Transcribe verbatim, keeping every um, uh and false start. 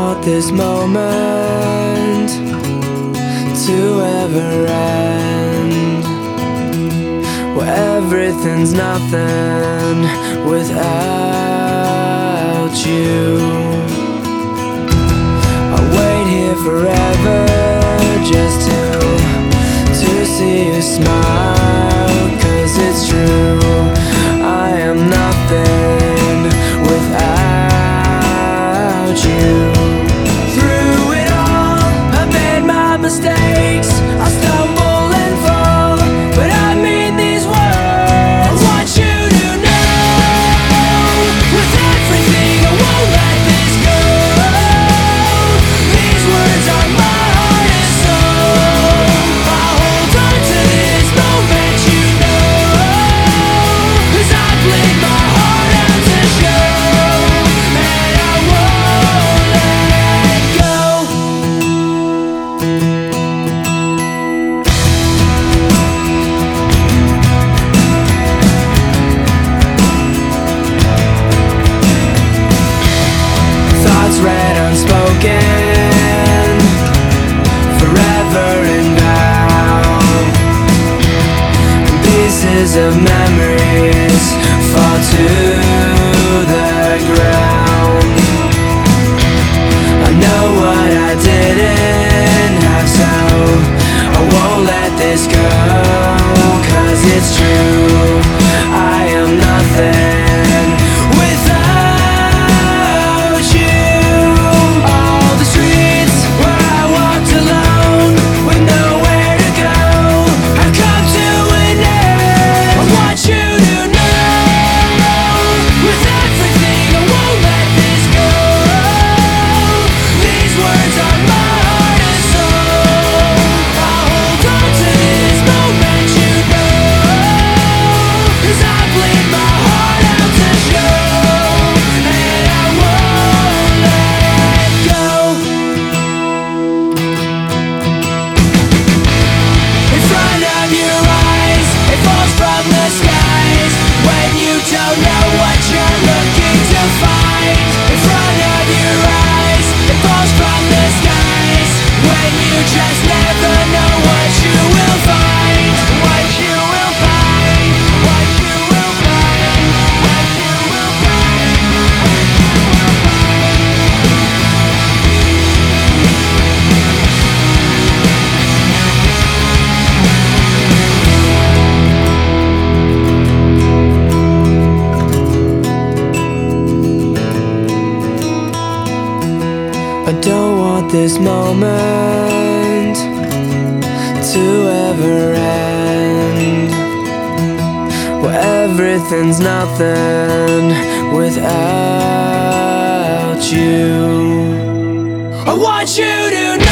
want this moment to ever end, where everything's nothing without you. I'll wait here forever just to to see you smile, 'cause it's true, I am nothing without you. Through it all, I made my mistakes, I stumble and fall, but I mean these words. I want you to know, with everything I won't let this go. These words are my heart and soul. I'll hold on to this moment, you know, 'cause I played my heart out to show, and I won't let go. Thoughts read unspoken, forever inbound. Pieces of memories fall to the ground. I know what I didn't have, so I won't let this go, 'cause it's true, I am nothing without you. All the streets where I walked alone with nowhere to go have come to an end. I want you to know, with everything I won't let this go. These words are my heart and soul. I'll hold on to this moment, you know, 'cause I played my heart out to show, and I won't let go. In front of your eyes, it falls from the skies when you don't know what you're looking to find. In front of your eyes, it falls from the skies when you just never know what you will find. What you will find, what you will find, what you will find, what you will I don't want this moment to ever end, where everything's nothing without you. I want you to know.